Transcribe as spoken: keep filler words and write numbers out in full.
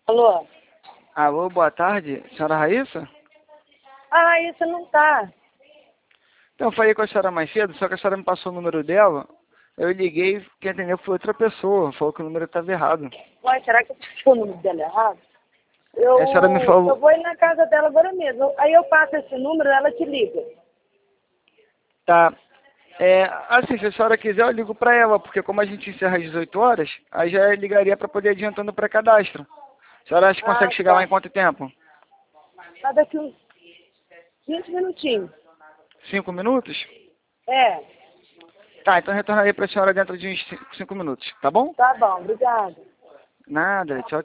Alô? Alô, boa tarde. Senhora Raíssa? A Raíssa não tá. Então, eu falei com a senhora mais cedo, só que a senhora me passou o número dela. Eu liguei, quem entendeu foi outra pessoa. Falou que o número estava errado. Ué, será que eu passei o número dela errado? Eu, A senhora me falou... eu vou ir na casa dela agora mesmo. Aí eu passo esse número, ela te liga. Tá. É, assim, se a senhora quiser, eu ligo para ela, porque como a gente encerra às dezoito horas, aí já ligaria para poder adiantando o pré-cadastro. A senhora acha que Ah, consegue chegar tá. lá em quanto tempo? Tá daqui uns vinte minutinhos. Cinco minutos? É, Tá, então eu retornarei para a senhora dentro de uns cinco, cinco minutos, tá bom? tá bom, obrigada. Nada, tchau.